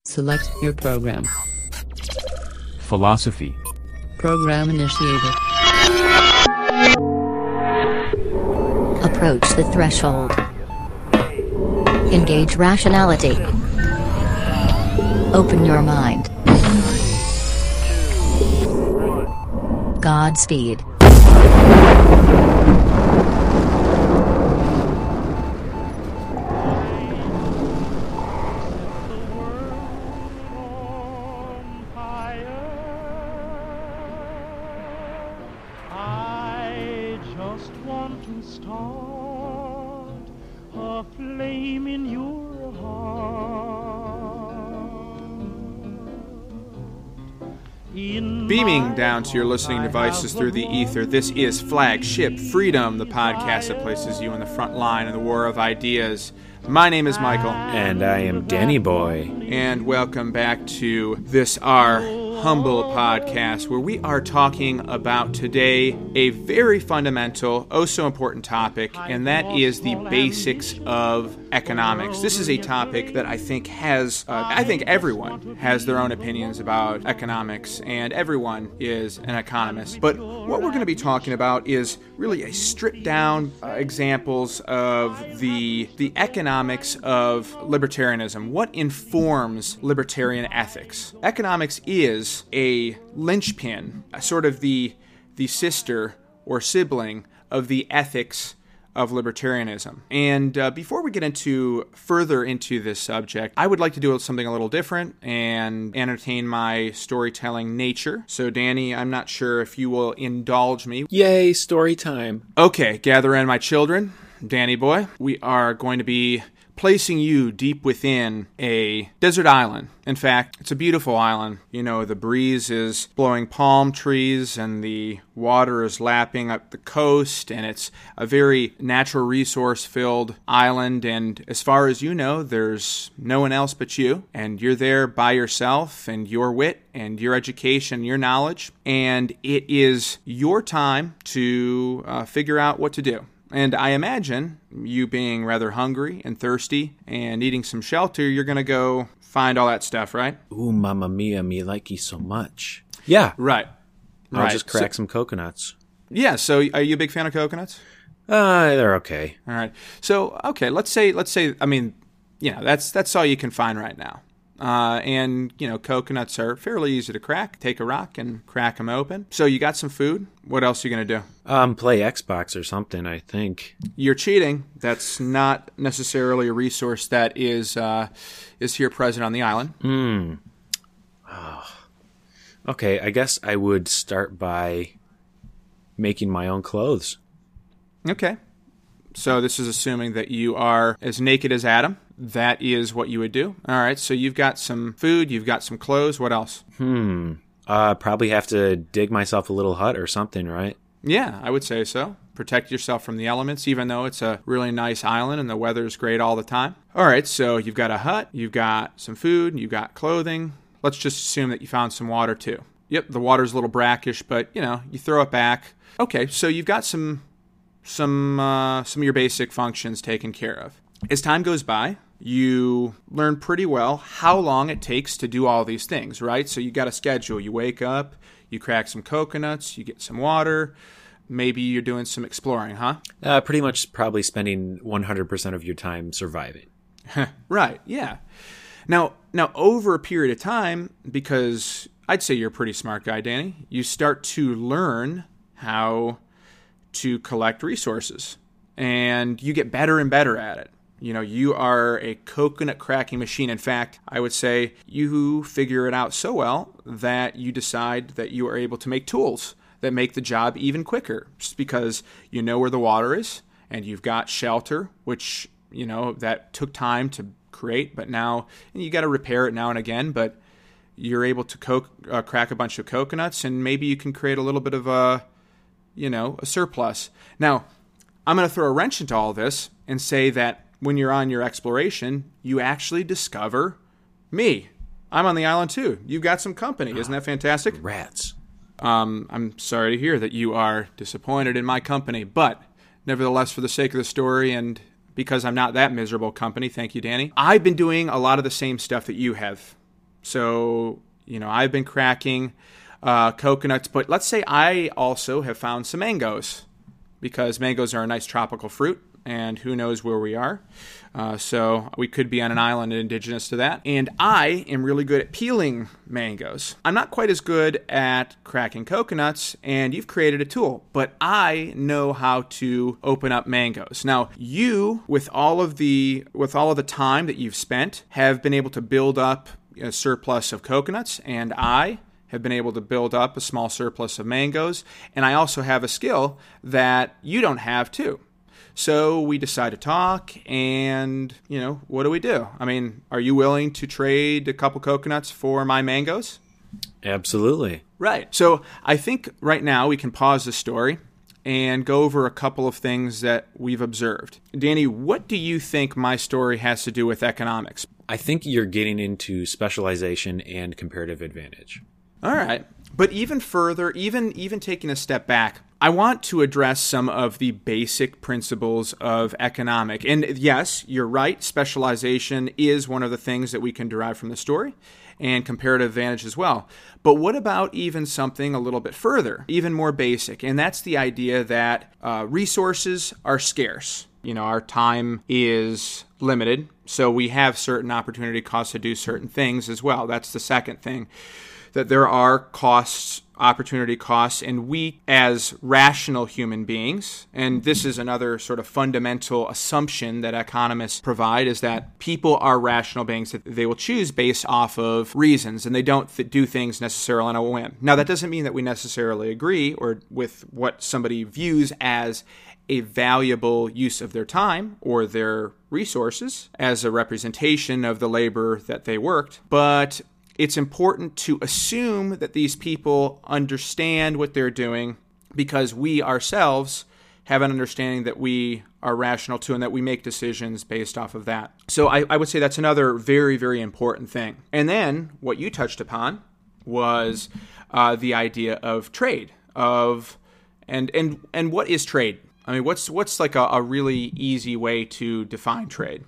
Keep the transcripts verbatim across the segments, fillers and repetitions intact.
Select your program. Philosophy. Program initiated. Approach the threshold. Engage rationality. Open your mind. Godspeed. I just want to start a flame in your heart. In Beaming my down to your listening heart, I devices have through the a ether, this is Flagship Freedom, the podcast that places you in the front line of the war of ideas. My name is Michael, And I am Danny Boy. and welcome back to this, our humble podcast, where we are talking about today a very fundamental, oh so important topic, and that is the basics of economics. This is a topic that I think has, uh, I think everyone has their own opinions about economics, and everyone is an economist. But what we're going to be talking about is really a stripped down uh, examples of the the economics of libertarianism. What informs libertarian ethics? Economics is a linchpin, a sort of the the sister or sibling of the ethics of libertarianism. And uh, before we get into further into this subject, I would like to do something a little different and entertain my storytelling nature. So Danny, I'm not sure if you will indulge me. Yay, story time. Okay, gather in my children. Danny boy, we are going to be placing you deep within a desert island. In fact, it's a beautiful island. You know, the breeze is blowing palm trees and the water is lapping up the coast, and it's a very natural resource-filled island, and as far as you know, there's no one else but you, and you're there by yourself and your wit and your education, your knowledge, and it is your time to uh, figure out what to do. And I imagine, you being rather hungry and thirsty and needing some shelter, you're going to go find all that stuff, right? Ooh, mamma mia, me like you so much. Yeah, Right. I'll right. just crack So- some coconuts. yeah, so are you a big fan of coconuts? Uh, they're okay. All right. So, okay, let's say, let's say, I mean, you know, that's that's all you can find right now. Uh, and, you know, coconuts are fairly easy to crack. Take a rock and crack them open. So you got some food. What else are you going to do? Um, play Xbox or something, I think. You're cheating. That's not necessarily a resource that is uh, is here present on the island. Hmm. Oh. Okay, I guess I would start by making my own clothes. Okay. So this is assuming that you are as naked as Adam. That is what you would do. All right. So you've got some food. You've got some clothes. What else? Hmm. Uh, probably have to dig myself a little hut or something, right? Yeah, I would say so. Protect yourself from the elements, even though it's a really nice island and the weather is great all the time. All right. So you've got a hut. You've got some food. You've got clothing. Let's just assume that you found some water too. Yep. The water's a little brackish, but, you know, you throw it back. Okay. So you've got some some uh, some of your basic functions taken care of. As time goes by, you learn pretty well how long it takes to do all these things, right? So you got a schedule. You wake up, you crack some coconuts, you get some water. Maybe you're doing some exploring, huh? Uh, pretty much probably spending one hundred percent of your time surviving. Right, yeah. Now, now over a period of time, because I'd say you're a pretty smart guy, Danny, you start to learn how to collect resources, and you get better and better at it. You know, you are a coconut cracking machine. In fact, I would say you figure it out so well that you decide that you are able to make tools that make the job even quicker, just because you know where the water is and you've got shelter, which, you know, that took time to create, but now and you got to repair it now and again, but you're able to co- uh, crack a bunch of coconuts, and maybe you can create a little bit of a, you know, a surplus. Now, I'm going to throw a wrench into all this and say that when you're on your exploration, you actually discover me. I'm on the island too. You've got some company. Isn't that fantastic? Rats. Um, I'm sorry to hear that you are disappointed in my company, but nevertheless, for the sake of the story and because I'm not that miserable company, thank you, Danny, I've been doing a lot of the same stuff that you have So, you know, I've been cracking uh, coconuts, but let's say I also have found some mangoes, because mangoes are a nice tropical fruit, and who knows where we are. Uh, so we could be on an island indigenous to that. And I am really good at peeling mangoes. I'm not quite as good at cracking coconuts, and you've created a tool, but I know how to open up mangoes. Now, you, with all of the with all of the time that you've spent, have been able to build up a surplus of coconuts, and I have been able to build up a small surplus of mangoes, and I also have a skill that you don't have too. So we decide to talk, and, you know, what do we do? I mean, are you willing to trade a couple coconuts for my mangoes? Absolutely. Right. So I think right now we can pause the story and go over a couple of things that we've observed. Danny, what do you think my story has to do with economics? I think you're getting into specialization and comparative advantage. All right. But even further, even even taking a step back, I want to address some of the basic principles of economic. And yes, you're right, specialization is one of the things that we can derive from the story, and comparative advantage as well. But what about even something a little bit further, even more basic? And that's the idea that uh, resources are scarce. You know, our time is limited, so we have certain opportunity costs to do certain things as well. That's the second thing, that there are costs, opportunity costs, and we as rational human beings, and this is another sort of fundamental assumption that economists provide, is that people are rational beings, that they will choose based off of reasons, and they don't th- do things necessarily on a whim. Now, that doesn't mean that we necessarily agree or with what somebody views as a valuable use of their time or their resources as a representation of the labor that they worked, but it's important to assume that these people understand what they're doing, because we ourselves have an understanding that we are rational too, and that we make decisions based off of that. So I, I would say that's another very, very important thing. And then what you touched upon was uh, the idea of trade, of and and and what is trade? I mean, what's what's like a, a really easy way to define trade?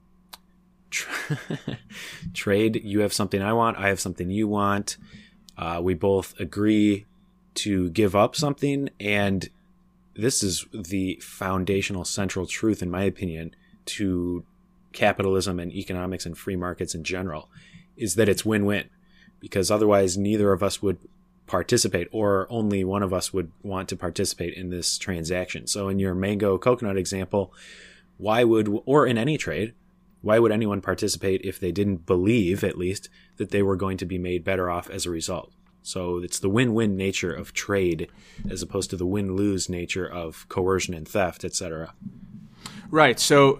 Trade, you have something I want, I have something you want. Uh, we both agree to give up something, and this is the foundational central truth, in my opinion, to capitalism and economics and free markets in general, is that it's win-win, because otherwise neither of us would participate, or only one of us would want to participate in this transaction. So in your mango coconut example, why would, or in any trade, why would anyone participate if they didn't believe, at least, that they were going to be made better off as a result? So it's the win-win nature of trade as opposed to the win-lose nature of coercion and theft, et cetera. Right. So,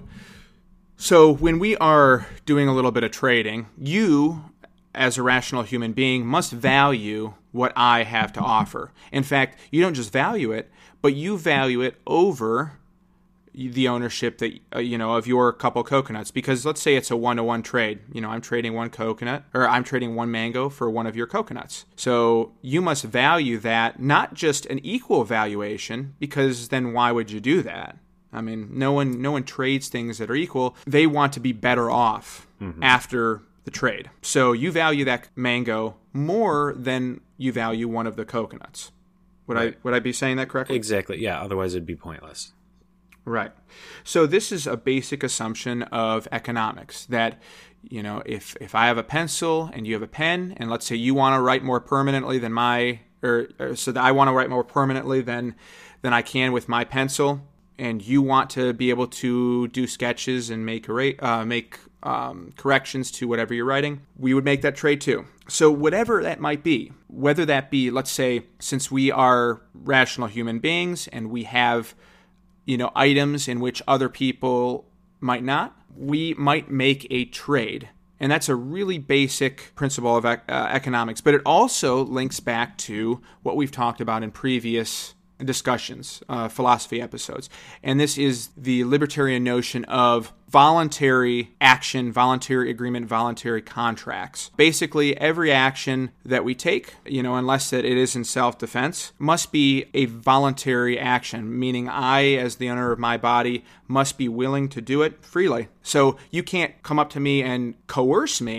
so when we are doing a little bit of trading, you, as a rational human being, must value what I have to offer. In fact, you don't just value it, but you value it over the ownership that uh, you know of your couple coconuts, because let's say it's a one-to-one trade. You know, I'm trading one coconut, or I'm trading one mango for one of your coconuts. So you must value that, not just an equal valuation, because then why would you do that? I mean, no one no one trades things that are equal. They want to be better off mm-hmm. after the trade. So you value that mango more than you value one of the coconuts. Would right. I would I be saying that correctly? Exactly. Yeah. Otherwise, it'd be pointless. Right. So this is a basic assumption of economics, that, you know, if, if I have a pencil and you have a pen, and let's say you want to write more permanently than my, or, or so that I want to write more permanently than, than I can with my pencil, and you want to be able to do sketches and make, uh, make um, corrections to whatever you're writing, we would make that trade too. So whatever that might be, whether that be, let's say, since we are rational human beings and we have, you know, items in which other people might not, we might make a trade. And that's a really basic principle of uh, economics. But it also links back to what we've talked about in previous discussions, uh, philosophy episodes. And this is the libertarian notion of voluntary action, voluntary agreement, voluntary contracts. Basically, every action that we take, you know, unless that it is in self-defense, must be a voluntary action, meaning I, as the owner of my body, must be willing to do it freely. So you can't come up to me and coerce me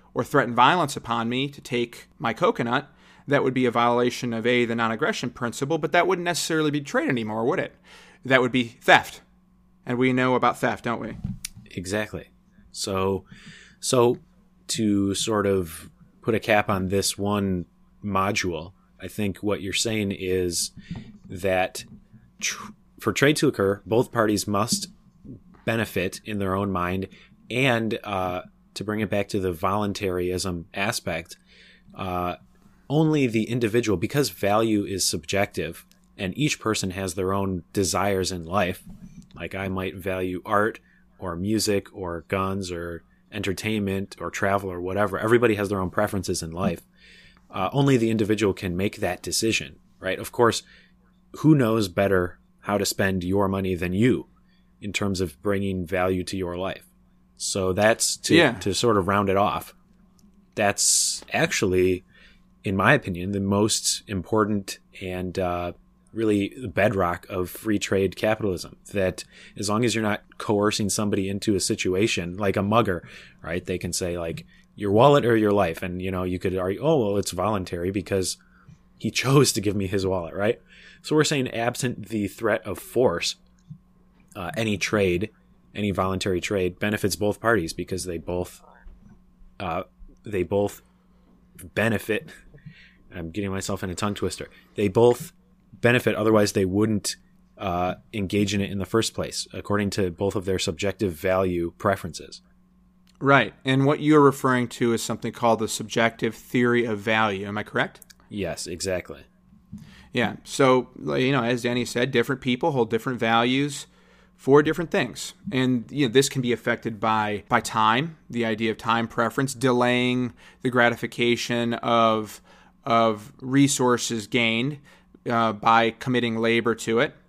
or threaten violence upon me to take my coconut, that would be a violation of A, the non-aggression principle, but that wouldn't necessarily be trade anymore, would it? That would be theft. And we know about theft, don't we? Exactly. So, so to sort of put a cap on this one module, I think what you're saying is that tr- for trade to occur, both parties must benefit in their own mind. And uh, to bring it back to the voluntarism aspect, uh, only the individual, because value is subjective and each person has their own desires in life. Like I might value art or music or guns or entertainment or travel or whatever. Everybody has their own preferences in life. Uh, only the individual can make that decision, right? Of course, who knows better how to spend your money than you in terms of bringing value to your life? So that's to, yeah. to sort of round it off. That's actually, in my opinion, the most important and uh, really the bedrock of free trade capitalism. That as long as you're not coercing somebody into a situation like a mugger, right? They can say like your wallet or your life. And, you know, you could argue, oh, well, it's voluntary because he chose to give me his wallet, right? So we're saying absent the threat of force, uh, any trade, any voluntary trade benefits both parties because they both, uh, they both benefit. I'm getting myself in a tongue twister. They both benefit. Otherwise they wouldn't, uh, engage in it in the first place, according to both of their subjective value preferences. Right. And what you're referring to is something called the subjective theory of value. Am I correct? Yes, exactly. Yeah. So, you know, as Danny said, different people hold different values for different things. And, you know, this can be affected by, by time, the idea of time preference, delaying the gratification of, of resources gained uh, by committing labor to it.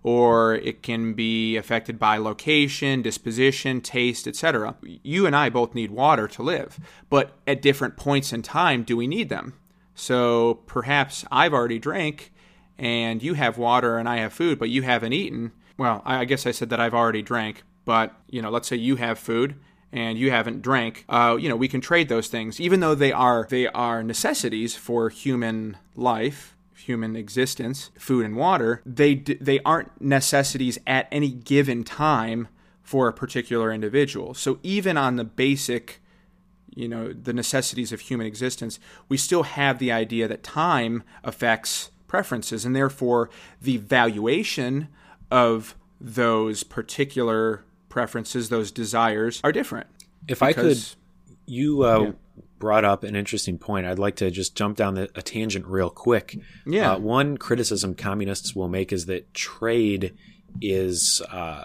Or it can be affected by location, disposition, taste, et cetera. You and I both need water to live, but at different points in time do we need them? So perhaps I've already drank and you have water and I have food, but you haven't eaten. Well, I guess I said that I've already drank, but, you know, let's say you have food and you haven't drank. Uh, you know, we can trade those things, even though they are they are necessities for human life, human existence, food and water. They they aren't necessities at any given time for a particular individual. So even on the basic, you know, the necessities of human existence, we still have the idea that time affects preferences, and therefore the valuation of those particular preferences, those desires, are different. If I could, you uh, yeah. brought up an interesting point. I'd like to just jump down the, a tangent real quick. Yeah. Uh, one criticism communists will make is that trade is uh,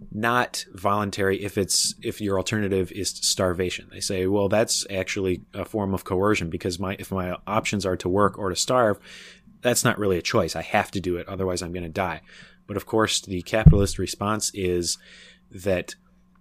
not voluntary if it's if your alternative is starvation. They say, well, that's actually a form of coercion because my if my options are to work or to starve, that's not really a choice. I have to do it, otherwise I'm going to die. But of course, the capitalist response is that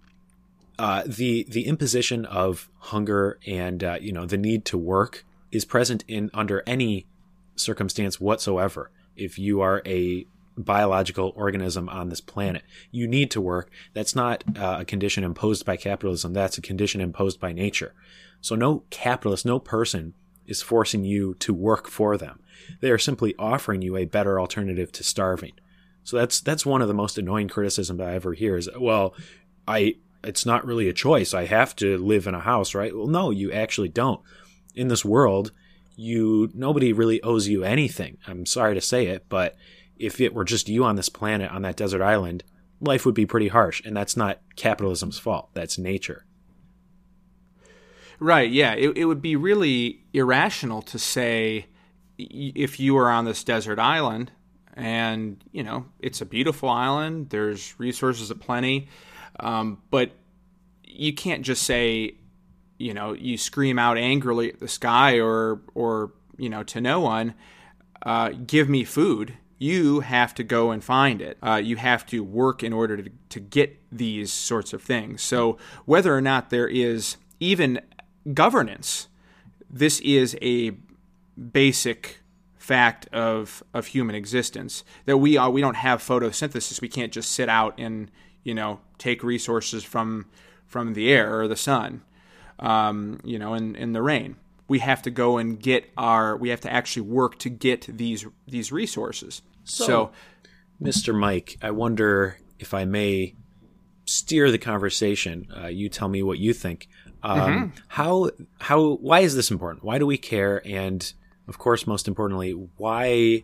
uh, the the imposition of hunger and uh, you know the need to work is present in under any circumstance whatsoever. If you are a biological organism on this planet, you need to work. That's not uh, a condition imposed by capitalism. That's a condition imposed by nature. So no capitalist, no person is forcing you to work for them. They are simply offering you a better alternative to starving. So that's that's one of the most annoying criticisms I ever hear is, well, I it's not really a choice. I have to live in a house, right? Well, no, you actually don't. In this world, you nobody really owes you anything. I'm sorry to say it, but if it were just you on this planet, on that desert island, life would be pretty harsh. And that's not capitalism's fault. That's nature. Right, yeah. It, it would be really irrational to say if you were on this desert island and, you know, it's a beautiful island, there's resources aplenty, um, but you can't just say, you know, you scream out angrily at the sky or, or you know, to no one, uh, give me food. You have to go and find it. Uh, you have to work in order to, to get these sorts of things. So whether or not there is even governance, this is a basic fact of of human existence, that we are we don't have photosynthesis. We can't just sit out and, you know, take resources from from the air or the sun. um, you know, in, in the rain. We have to go and get our, we have to actually work to get these these resources. So, So, Mister Mike, I wonder if I may steer the conversation. Uh, you tell me what you think. Um, Mm-hmm. How how why is this important? Why do we care? And of course, most importantly, why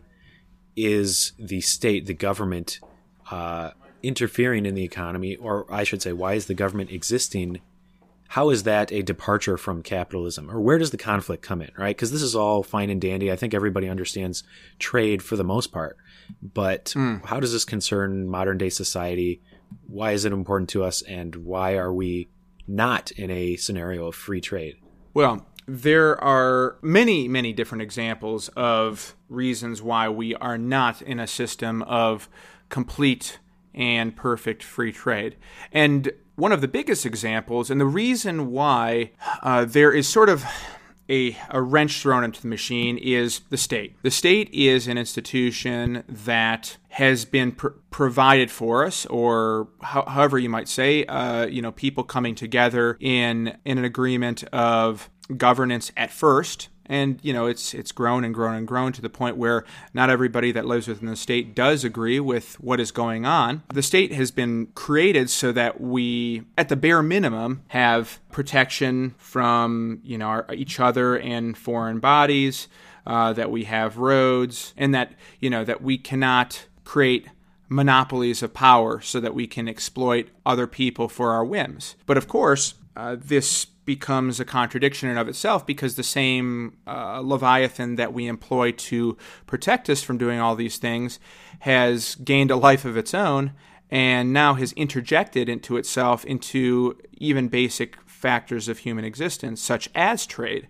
is the state, the government, uh, interfering in the economy? Or I should say, why is the government existing? How is that a departure from capitalism? Or where does the conflict come in, right? Because this is all fine and dandy. I think everybody understands trade for the most part. But Mm. how does this concern modern day society? Why is it important to us? And why are we not in a scenario of free trade? well, there are many, many different examples of reasons why we are not in a system of complete and perfect free trade. And one of the biggest examples, and the reason why uh, there is sort of a, a wrench thrown into the machine, is the state. The state is an institution that has been pr- provided for us, or ho- however you might say, uh, you know, people coming together in in an agreement of governance at first. And, you know, it's it's grown and grown and grown to the point where not everybody that lives within the state does agree with what is going on. The state has been created so that we, at the bare minimum, have protection from, you know, our, each other and foreign bodies, uh, that we have roads, and that, you know, that we cannot create monopolies of power so that we can exploit other people for our whims. But of course, uh, this becomes a contradiction in and of itself, because the same uh, Leviathan that we employ to protect us from doing all these things has gained a life of its own, and now has interjected into itself into even basic factors of human existence, such as trade.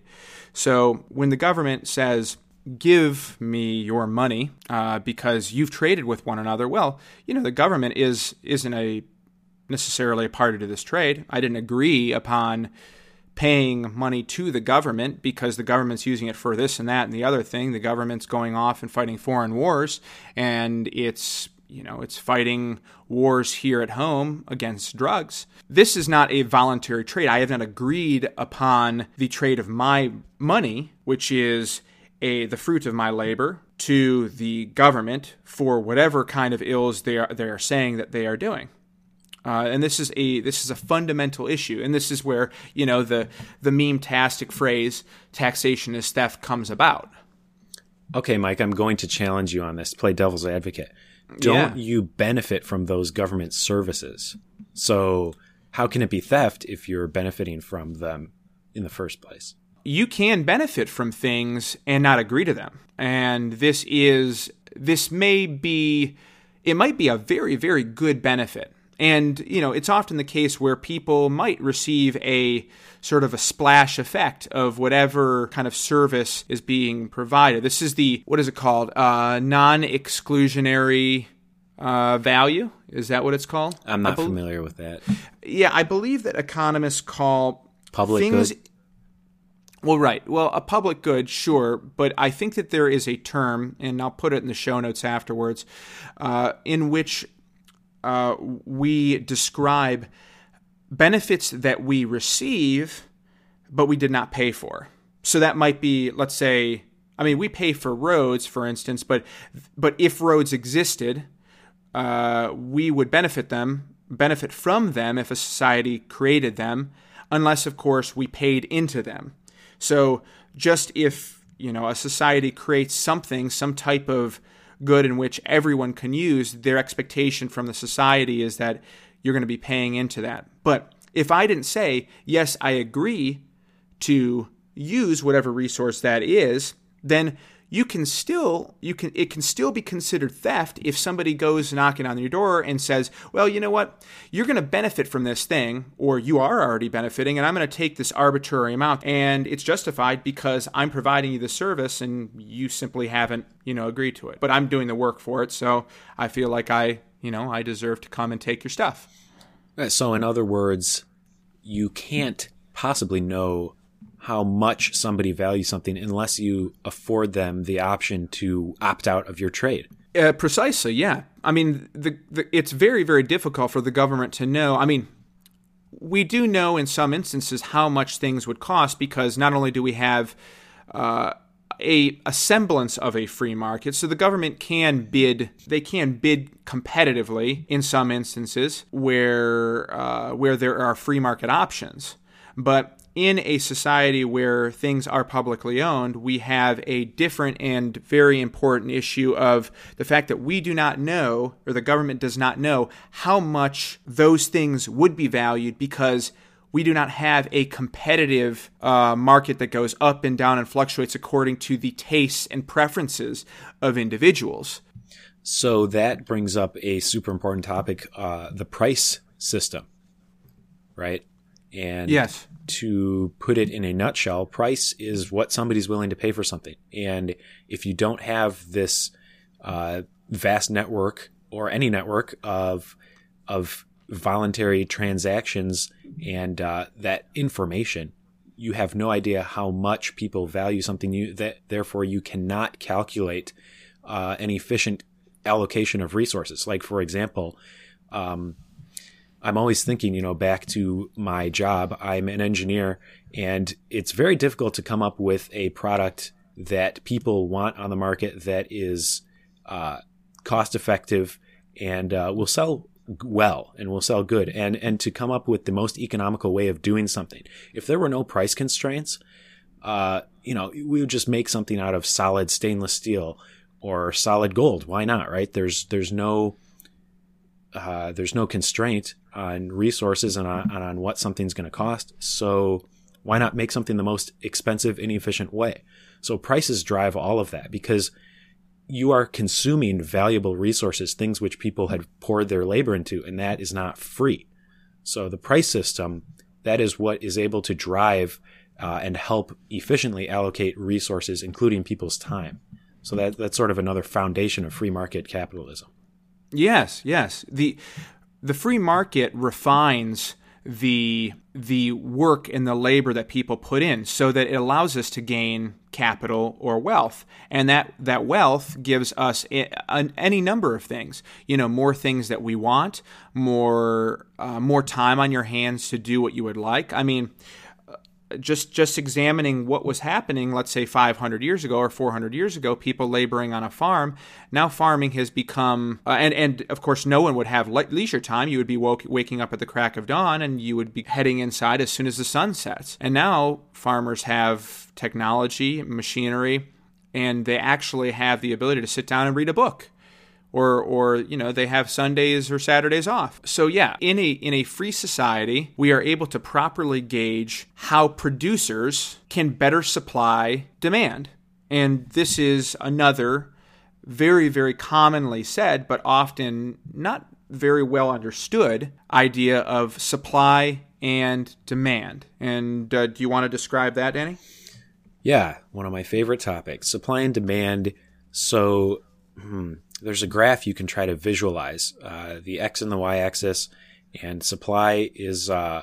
So when the government says, give me your money uh, because you've traded with one another, well, you know, the government is, isn't a necessarily a party to this trade. I didn't agree upon paying money to the government because the government's using it for this and that and the other thing. The government's going off and fighting foreign wars, and it's, you know, it's fighting wars here at home against drugs. This is not a voluntary trade. I have not agreed upon the trade of my money, which is a the fruit of my labor, to the government for whatever kind of ills they are they are saying that they are doing. Uh, and this is a this is a fundamental issue, and this is where, you know, the the meme-tastic phrase "taxation is theft" comes about. Okay, Mike, I'm going to challenge you on this. Play devil's advocate. Don't Yeah. you benefit from those government services? So how can it be theft if you're benefiting from them in the first place? You can benefit from things and not agree to them, and this is this may be it might be a very, very good benefit. And, you know, it's often the case where people might receive a sort of a splash effect of whatever kind of service is being provided. This is the, what is it called? Uh, non-exclusionary uh, value? Is that what it's called? I'm not I bel- familiar with that. Yeah, I believe that economists call Public things. good? Well, right. Well, a public good, sure, but I think that there is a term, and I'll put it in the show notes afterwards, uh, in which Uh, we describe benefits that we receive, but we did not pay for. So that might be, let's say, I mean, we pay for roads, for instance, but but if roads existed, uh, we would benefit them, benefit from them if a society created them, unless, of course, we paid into them. So just if, you know, a society creates something, some type of good in which everyone can use, their expectation from the society is that you're going to be paying into that. But if I didn't say, yes, I agree to use whatever resource that is, then you can still, you can, it can still be considered theft if somebody goes knocking on your door and says, well, you know what, you're going to benefit from this thing, or you are already benefiting, and I'm going to take this arbitrary amount, and it's justified because I'm providing you the service and you simply haven't, you know, agreed to it. But I'm doing the work for it, so I feel like I, you know, I deserve to come and take your stuff. So in other words, you can't possibly know how much somebody values something unless you afford them the option to opt out of your trade. Uh, precisely, yeah. I mean, the, the, it's very, very difficult for the government to know. I mean, we do know in some instances how much things would cost, because not only do we have uh, a, a semblance of a free market, so the government can bid, they can bid competitively in some instances where uh, where there are free market options. But in a society where things are publicly owned, we have a different and very important issue of the fact that we do not know, or the government does not know, how much those things would be valued, because we do not have a competitive uh, market that goes up and down and fluctuates according to the tastes and preferences of individuals. So that brings up a super important topic, uh, the price system, right? And yes. To put it in a nutshell, price is what somebody's willing to pay for something. And if you don't have this uh, vast network, or any network of of voluntary transactions and uh, that information, you have no idea how much people value something. You that therefore you cannot calculate uh, an efficient allocation of resources. Like, for example, um, I'm always thinking, you know, back to my job. I'm an engineer, and it's very difficult to come up with a product that people want on the market that is uh, cost effective and uh, will sell well and will sell good, and and to come up with the most economical way of doing something. If there were no price constraints, uh, you know, we would just make something out of solid stainless steel or solid gold. Why not, right? There's there's no uh, there's no constraint on resources and on, on what something's going to cost. So why not make something the most expensive and efficient way? So prices drive all of that, because you are consuming valuable resources, things which people had poured their labor into, and that is not free. So the price system, that is what is able to drive uh, and help efficiently allocate resources, including people's time. So that that's sort of another foundation of free market capitalism. Yes, yes. The the free market refines the the work and the labor that people put in, so that it allows us to gain capital or wealth, and that that wealth gives us a, a, any number of things. You know, more things that we want, more uh, more time on your hands to do what you would like. I mean, just just examining what was happening, let's say five hundred years ago or four hundred years ago, people laboring on a farm. Now farming has become, uh, and, and of course no one would have le- leisure time. You would be woke, waking up at the crack of dawn, and you would be heading inside as soon as the sun sets. And now farmers have technology, machinery, and they actually have the ability to sit down and read a book. Or, or you know, they have Sundays or Saturdays off. So yeah, in a in a free society, we are able to properly gauge how producers can better supply demand. And this is another very, very commonly said, but often not very well understood idea of supply and demand. And uh, do you want to describe that, Danny? Yeah, one of my favorite topics, supply and demand. So, hmm, there's a graph you can try to visualize, uh, the X and the Y axis, and supply is, uh,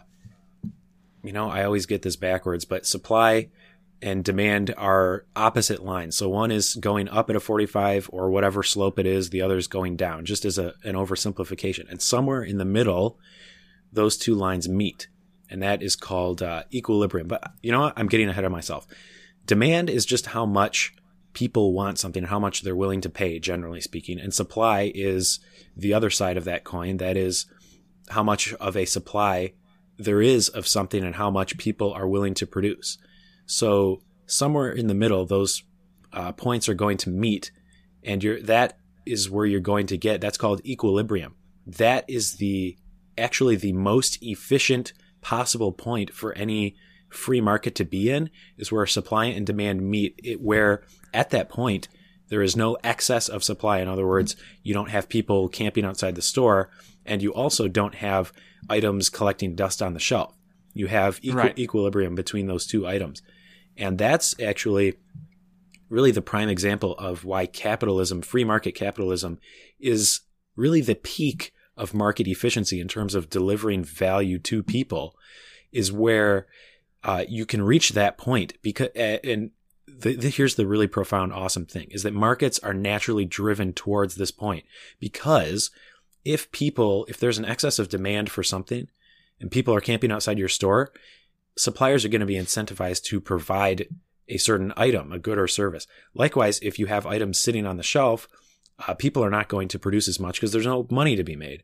you know, I always get this backwards, but supply and demand are opposite lines. So one is going up at a forty-five or whatever slope it is, the other is going down, just as a, an oversimplification. And somewhere in the middle, those two lines meet, and that is called uh, equilibrium. But you know what? I'm getting ahead of myself. Demand is just how much people want something, how much they're willing to pay, generally speaking. And supply is the other side of that coin. That is how much of a supply there is of something and how much people are willing to produce. So somewhere in the middle, those uh, points are going to meet, and you're, that is where you're going to get, that's called equilibrium. That is the actually the most efficient possible point for any free market to be in, is where supply and demand meet, it, where at that point there is no excess of supply. In other words, you don't have people camping outside the store, and you also don't have items collecting dust on the shelf. You have equi- right. equilibrium between those two items. And that's actually really the prime example of why capitalism, free market capitalism, is really the peak of market efficiency in terms of delivering value to people, is where Uh, you can reach that point because, and the, the, here's the really profound, awesome thing, is that markets are naturally driven towards this point, because if people, if there's an excess of demand for something, and people are camping outside your store, suppliers are going to be incentivized to provide a certain item, a good or service. Likewise, if you have items sitting on the shelf, uh, people are not going to produce as much because there's no money to be made.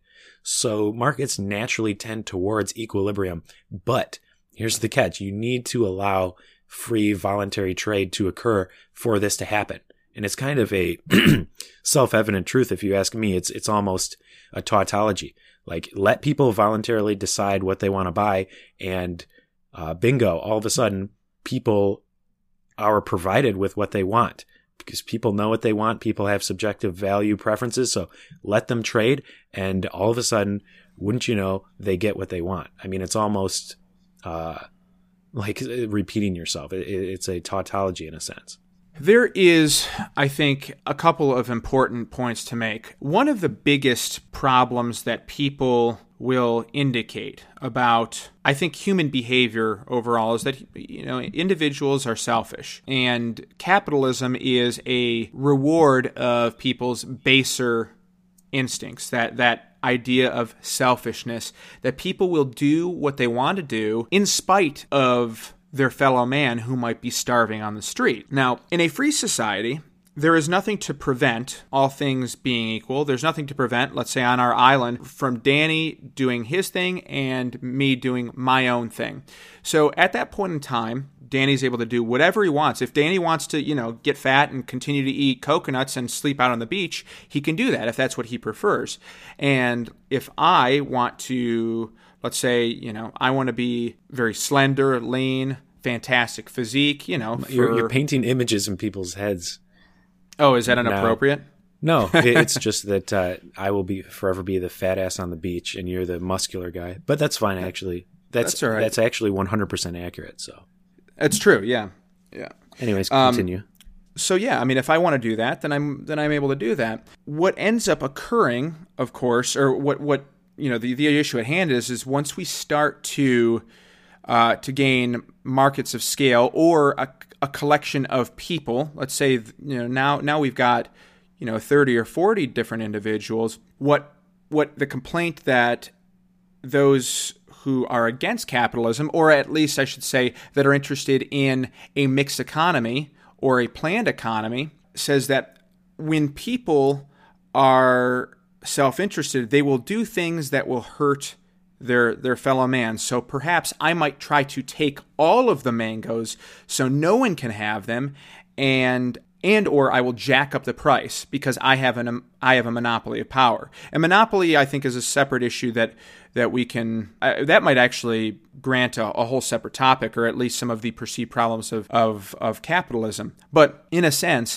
So markets naturally tend towards equilibrium. But here's the catch. You need to allow free voluntary trade to occur for this to happen. And it's kind of a self-evident truth. If you ask me, it's, it's almost a tautology. Like, let people voluntarily decide what they want to buy, and uh, bingo, all of a sudden people are provided with what they want, because people know what they want. People have subjective value preferences. So let them trade, and all of a sudden, wouldn't you know, they get what they want. I mean, it's almost uh, like repeating yourself. It, it's a tautology in a sense. There is, I think, a couple of important points to make. One of the biggest problems that people will indicate about, I think, human behavior overall is that, you know, individuals are selfish, and capitalism is a reward of people's baser instincts, that that idea of selfishness, that people will do what they want to do in spite of their fellow man who might be starving on the street. Now, in a free society, there is nothing to prevent, all things being equal, there's nothing to prevent, let's say on our island, from Danny doing his thing and me doing my own thing. So at that point in time, Danny's able to do whatever he wants. If Danny wants to, you know, get fat and continue to eat coconuts and sleep out on the beach, he can do that if that's what he prefers. And if I want to, let's say, you know, I want to be very slender, lean, fantastic physique, you know. For... You're, you're painting images in people's heads. Oh, is that inappropriate? No, no it's just that uh, I will be forever be the fat ass on the beach, and you're the muscular guy. But that's fine, actually. That's that's, all right. That's actually one hundred percent accurate. So it's true. Yeah, yeah. Anyways, continue. Um, so yeah, I mean, if I want to do that, then I'm then I'm able to do that. What ends up occurring, of course, or what what you know, the, the issue at hand is is once we start to uh, to gain markets of scale, or a, a collection of people, let's say, you know, now now we've got, you know, thirty or forty different individuals. What what the complaint that those who are against capitalism, or at least I should say that are interested in a mixed economy or a planned economy, says that when people are self-interested, they will do things that will hurt their their fellow man. So perhaps I might try to take all of the mangoes so no one can have them, and and or I will jack up the price because I have an I have a monopoly of power. And monopoly, I think, is a separate issue that that we can uh, that might actually grant a, a whole separate topic, or at least some of the perceived problems of of, of capitalism. But in a sense,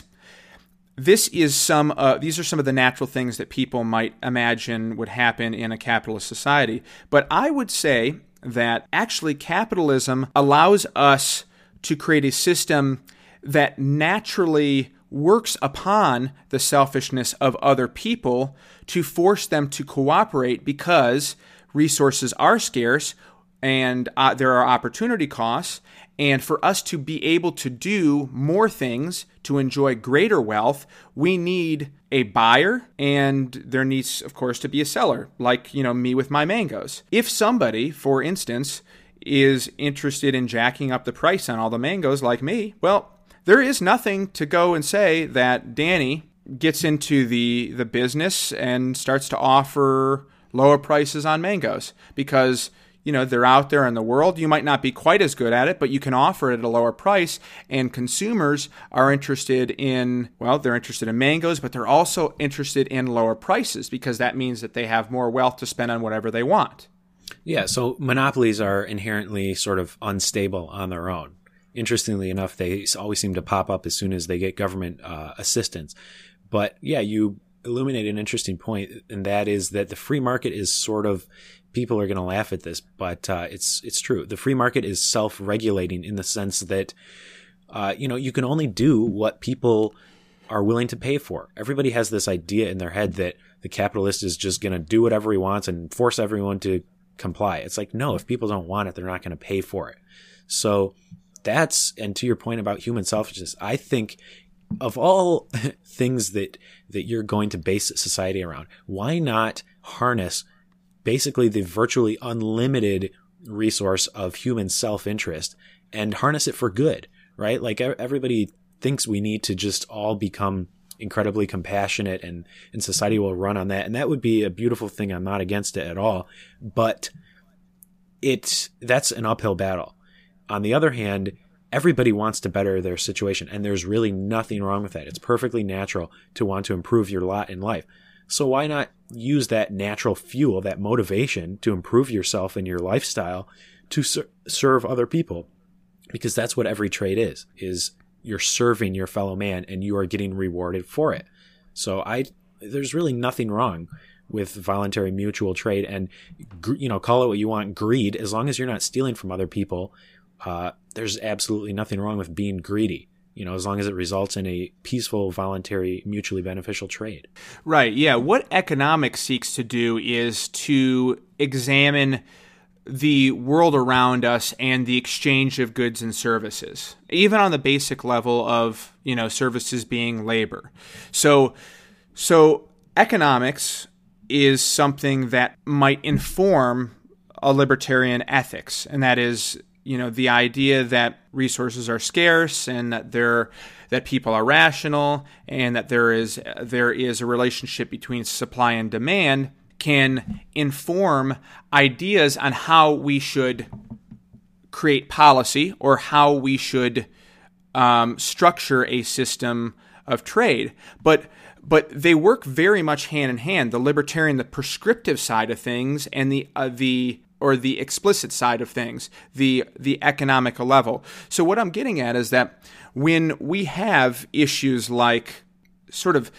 This is some. Uh, these are some of the natural things that people might imagine would happen in a capitalist society. But I would say that actually capitalism allows us to create a system that naturally works upon the selfishness of other people to force them to cooperate, because resources are scarce and uh, there are opportunity costs. And for us to be able to do more things, to enjoy greater wealth, we need a buyer, and there needs, of course, to be a seller, like, you know, me with my mangoes. If somebody, for instance, is interested in jacking up the price on all the mangoes like me, well, there is nothing to go and say that Danny gets into the, the business and starts to offer lower prices on mangoes, because you know, they're out there in the world. You might not be quite as good at it, but you can offer it at a lower price. And consumers are interested in, well, they're interested in mangoes, but they're also interested in lower prices, because that means that they have more wealth to spend on whatever they want. Yeah, so monopolies are inherently sort of unstable on their own. Interestingly enough, they always seem to pop up as soon as they get government uh, assistance. But yeah, you illuminate an interesting point, and that is that the free market is sort of, people are going to laugh at this, but uh, it's it's true. The free market is self-regulating in the sense that, uh, you know, you can only do what people are willing to pay for. Everybody has this idea in their head that the capitalist is just going to do whatever he wants and force everyone to comply. It's like, no, if people don't want it, they're not going to pay for it. So that's, and to your point about human selfishness, I think of all things that that you're going to base society around, why not harness basically the virtually unlimited resource of human self-interest and harness it for good, right? Like everybody thinks we need to just all become incredibly compassionate and, and society will run on that. And that would be a beautiful thing. I'm not against it at all, but it's, that's an uphill battle. On the other hand, everybody wants to better their situation, and there's really nothing wrong with that. It's perfectly natural to want to improve your lot in life. So why not use that natural fuel, that motivation to improve yourself and your lifestyle to ser- serve other people? Because that's what every trade is, is you're serving your fellow man and you are getting rewarded for it. So I, there's really nothing wrong with voluntary mutual trade, and, you know, call it what you want, greed, as long as you're not stealing from other people. Uh, there's absolutely nothing wrong with being greedy, you know, as long as it results in a peaceful, voluntary, mutually beneficial trade. Right. Yeah. What economics seeks to do is to examine the world around us and the exchange of goods and services, even on the basic level of, you know, services being labor. So, so economics is something that might inform a libertarian ethics, and that is, you know, the idea that resources are scarce and that they're, that people are rational and that there is there is a relationship between supply and demand can inform ideas on how we should create policy or how we should um, structure a system of trade. But but they work very much hand in hand. The libertarian, the prescriptive side of things, and the uh, the or the explicit side of things, the the economic level. So what I'm getting at is that when we have issues like sort of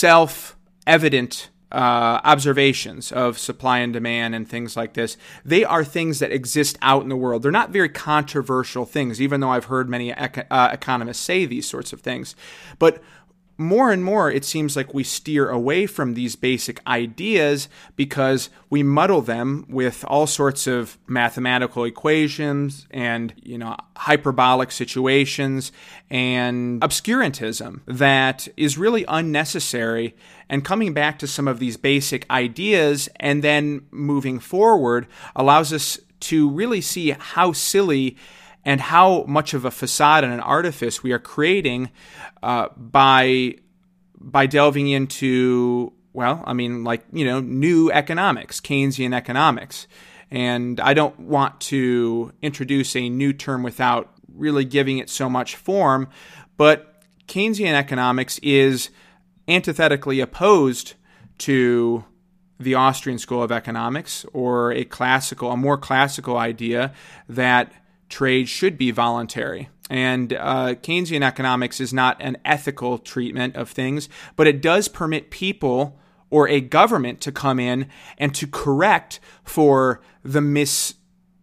self-evident uh, observations of supply and demand and things like this, they are things that exist out in the world. They're not very controversial things, even though I've heard many ec- uh, economists say these sorts of things. But more and more, it seems like we steer away from these basic ideas because we muddle them with all sorts of mathematical equations and, you know, hyperbolic situations and obscurantism that is really unnecessary. And coming back to some of these basic ideas and then moving forward allows us to really see how silly and how much of a facade and an artifice we are creating uh, by by delving into, well, I mean, like, you know, new economics, Keynesian economics. And I don't want to introduce a new term without really giving it so much form, but Keynesian economics is antithetically opposed to the Austrian School of Economics, or a classical, a more classical idea that trade should be voluntary. And uh, Keynesian economics is not an ethical treatment of things, but it does permit people or a government to come in and to correct for the mis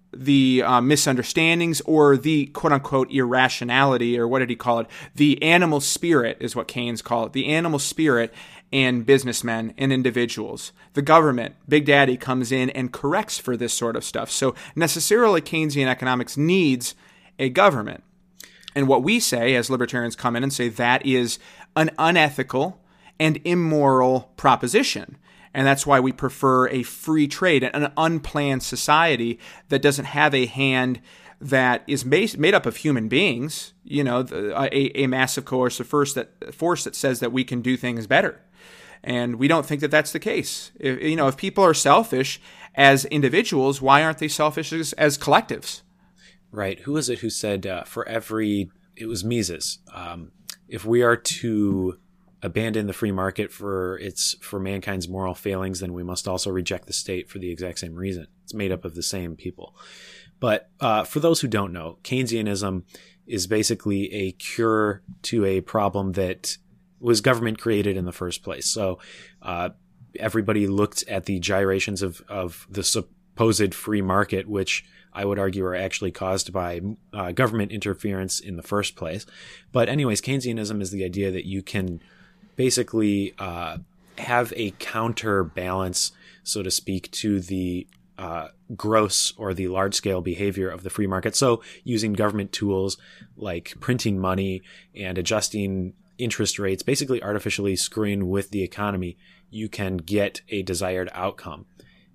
the uh, misunderstandings or the quote-unquote irrationality, or what did he call it? The animal spirit is what Keynes called it. The animal spirit in businessmen and individuals. The government, Big Daddy, comes in and corrects for this sort of stuff. So necessarily Keynesian economics needs a government. And what we say as libertarians come in and say that is an unethical and immoral proposition. And that's why we prefer a free trade, an unplanned society that doesn't have a hand that is based, made up of human beings, you know, the, a, a massive coercive force that, force that says that we can do things better. And we don't think that that's the case. If, you know, if people are selfish as individuals, why aren't they selfish as, as collectives? Right. Who was it who said uh, for every, it was Mises, um, if we are to abandon the free market for its for mankind's moral failings, then we must also reject the state for the exact same reason. It's made up of the same people. But uh, for those who don't know, Keynesianism is basically a cure to a problem that was government created in the first place. So uh, everybody looked at the gyrations of, of the supposed free market, which I would argue are actually caused by uh, government interference in the first place. But anyways, Keynesianism is the idea that you can basically uh, have a counterbalance, so to speak, to the uh, gross or the large-scale behavior of the free market. So using government tools like printing money and adjusting interest rates, basically artificially screwing with the economy, you can get a desired outcome.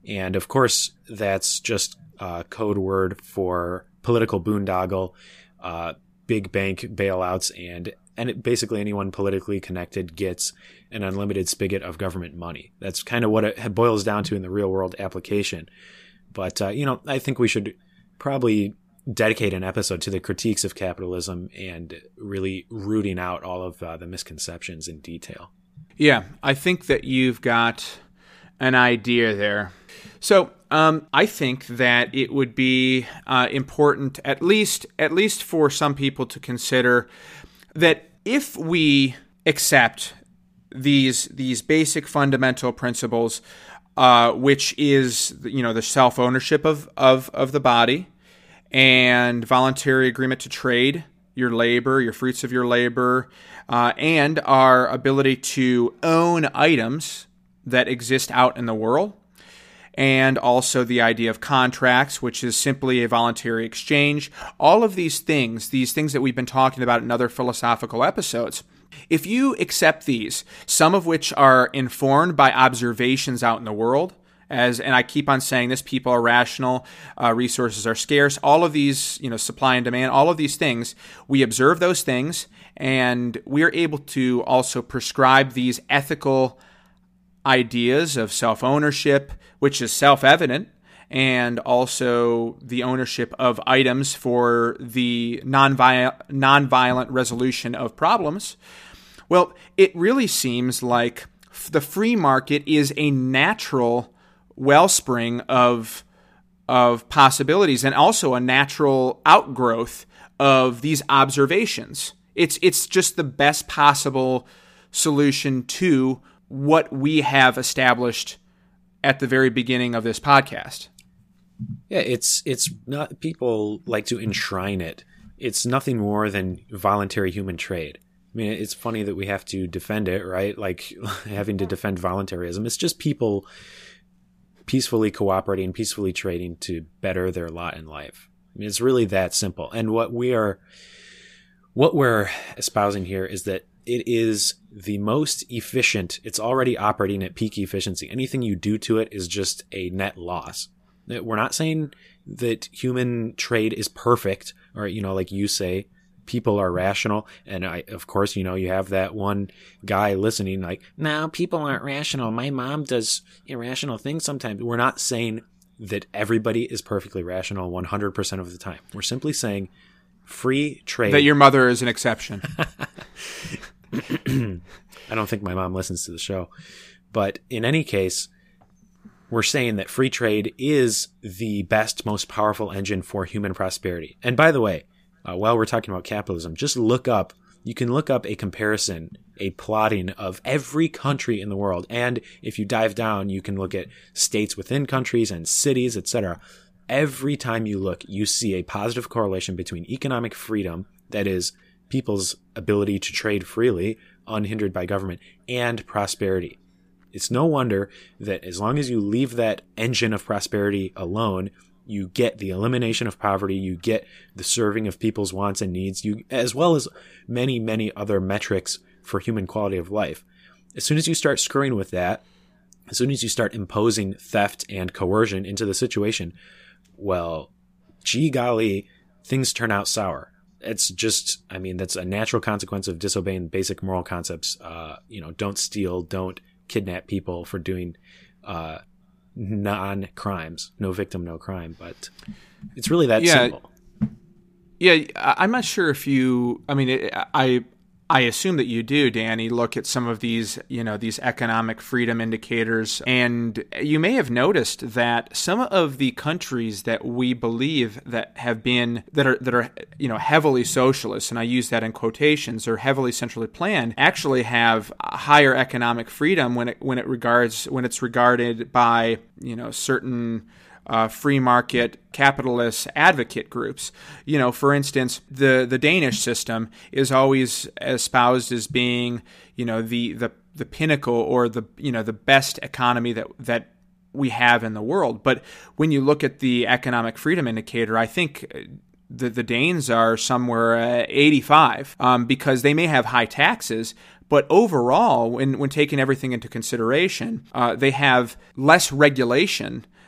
And of course, that's just a code word for political boondoggle, uh, big bank bailouts, and and it, basically anyone politically connected gets an unlimited spigot of government money. That's kind of what it boils down to in the real world application. But, uh, you know, I think we should probably dedicate an episode to the critiques of capitalism and really rooting out all of uh, the misconceptions in detail. Yeah, I think that you've got an idea there. So um, I think that it would be uh, important, at least at least for some people, to consider that if we accept these these basic fundamental principles, uh, which is you know the self-ownership of, of, of the body and voluntary agreement to trade your labor, your fruits of your labor, uh, and our ability to own items that exist out in the world, and also the idea of contracts, which is simply a voluntary exchange. All of these things, these things that we've been talking about in other philosophical episodes, if you accept these, some of which are informed by observations out in the world, as and I keep on saying this, people are rational, uh, resources are scarce, all of these, you know, supply and demand, all of these things, we observe those things, and we're able to also prescribe these ethical ideas of self-ownership, which is self-evident, and also the ownership of items for the non-violent, non-violent resolution of problems. Well, it really seems like the free market is a natural wellspring of of possibilities and also a natural outgrowth of these observations. It's it's just the best possible solution to what we have established at the very beginning of this podcast. Yeah, it's it's not, people like to enshrine it. It's nothing more than voluntary human trade. I mean, it's funny that we have to defend it, right? Like having to defend voluntarism. It's just people peacefully cooperating, peacefully trading to better their lot in life. I mean, it's really that simple. And what we are, what we're espousing here is that it is the most efficient. It's already operating at peak efficiency. Anything you do to it is just a net loss. We're not saying that human trade is perfect, or, you know, like you say, people are rational. And I, of course, you know, you have that one guy listening like, no, people aren't rational. My mom does irrational things sometimes. We're not saying that everybody is perfectly rational one hundred percent of the time. We're simply saying free trade. That your mother is an exception. I don't think my mom listens to the show. But in any case, we're saying that free trade is the best, most powerful engine for human prosperity. And by the way, uh, while we're talking about capitalism, just look up, you can look up a comparison, a plotting of every country in the world. And if you dive down, you can look at states within countries and cities, et cetera. Every time you look, you see a positive correlation between economic freedom, that is, people's ability to trade freely, unhindered by government, and prosperity. It's no wonder that as long as you leave that engine of prosperity alone, you get the elimination of poverty, you get the serving of people's wants and needs, you, as well as many, many other metrics for human quality of life. As soon as you start screwing with that, as soon as you start imposing theft and coercion into the situation, well, gee golly, things turn out sour. It's just, I mean, that's a natural consequence of disobeying basic moral concepts. Uh, you know, don't steal, don't kidnap people for doing uh, non-crimes. No victim, no crime. But it's really that yeah. simple. Yeah, I'm not sure if you, I mean, it, I I assume that you do, Danny, look at some of these, you know, these economic freedom indicators, and you may have noticed that some of the countries that we believe that have been, that are, that are, you know, heavily socialist, and I use that in quotations, or heavily centrally planned, actually have higher economic freedom when it, when it regards, when it's regarded by, you know, certain Uh, free market capitalist advocate groups. You know, for instance, the, the Danish system is always espoused as being, you know, the, the, the pinnacle, or the, you know, the best economy that, that we have in the world. But when you look at the economic freedom indicator, I think the, the Danes are somewhere at eighty-five, um, because they may have high taxes, but overall, when, when taking everything into consideration, uh, they have less regulation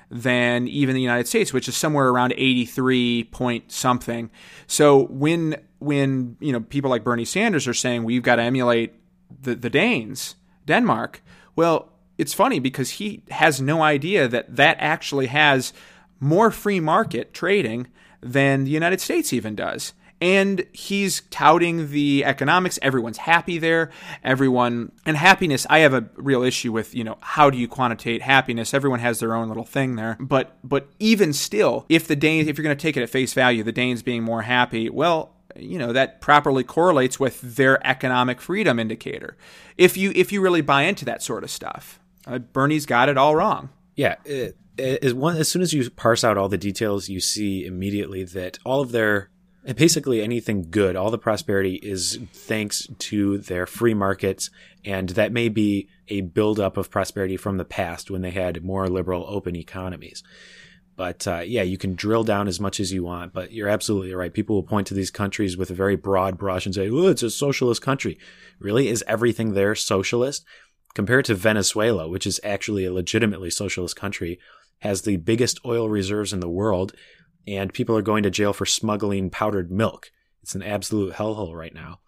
than even the United States, which is somewhere around eighty-three point something. So when when you know people like Bernie Sanders are saying we've got to emulate the, the Danes, Denmark, well, it's funny because he has no idea that that actually has more free market trading than the United States even does. And he's touting the economics. Everyone's happy there. Everyone, and happiness, I have a real issue with, you know, how do you quantitate happiness? Everyone has their own little thing there. But but even still, if the Danes, if you're going to take it at face value, the Danes being more happy, well, you know, that properly correlates with their economic freedom indicator. If you if you really buy into that sort of stuff, uh, Bernie's got it all wrong. Yeah. It, it, it, one, as soon as you parse out all the details, you see immediately that all of their And basically anything good, all the prosperity is thanks to their free markets, and that may be a buildup of prosperity from the past when they had more liberal, open economies. But uh, yeah, you can drill down as much as you want, but you're absolutely right. People will point to these countries with a very broad brush and say, oh, it's a socialist country. Really? Is everything there socialist? Compared to Venezuela, which is actually a legitimately socialist country, has the biggest oil reserves in the world, and people are going to jail for smuggling powdered milk. It's an absolute hellhole right now.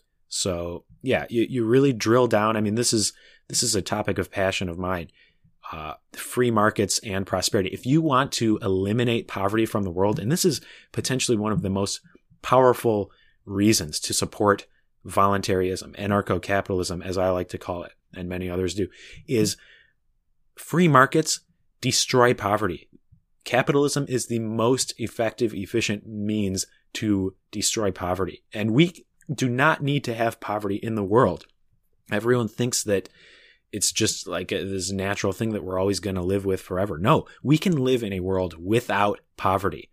So yeah, you, you really drill down. I mean, this is this is a topic of passion of mine. Uh, free markets and prosperity. If you want to eliminate poverty from the world, and this is potentially one of the most powerful reasons to support voluntarism, anarcho-capitalism, as I like to call it, and many others do, is free markets destroy poverty. Capitalism is the most effective, efficient means to destroy poverty. And we do not need to have poverty in the world. Everyone thinks that it's just like a, this natural thing that we're always going to live with forever. No, we can live in a world without poverty.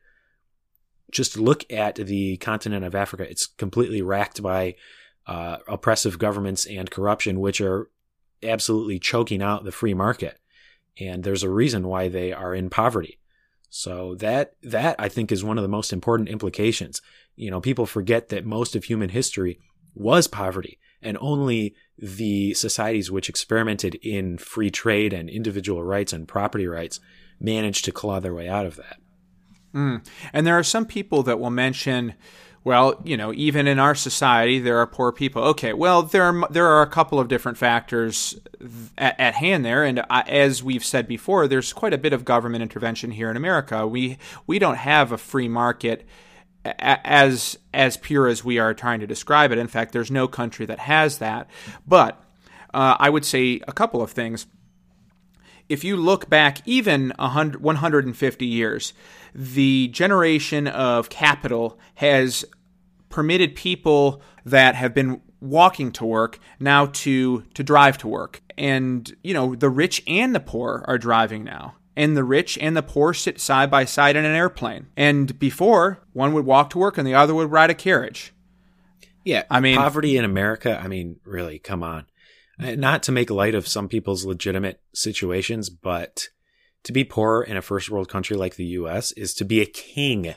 Just look at the continent of Africa. It's completely racked by uh, oppressive governments and corruption, which are absolutely choking out the free market. And there's a reason why they are in poverty. So that, that I think is one of the most important implications. You know, people forget that most of human history was poverty, and only the societies which experimented in free trade and individual rights and property rights managed to claw their way out of that. Mm. And there are some people that will mention, well, you know, even in our society, there are poor people. Okay, well, there are there are a couple of different factors at, at hand there, and uh, as we've said before, there's quite a bit of government intervention here in America. We we don't have a free market as as pure as we are trying to describe it. In fact, there's no country that has that. But uh, I would say a couple of things. If you look back even one hundred fifty years, the generation of capital has permitted people that have been walking to work now to to drive to work. And, you know, the rich and the poor are driving now. And the rich and the poor sit side by side in an airplane. And before, one would walk to work and the other would ride a carriage. Yeah, I mean, poverty in America, I mean, really, come on. Not to make light of some people's legitimate situations, but to be poor in a first world country like the U S is to be a king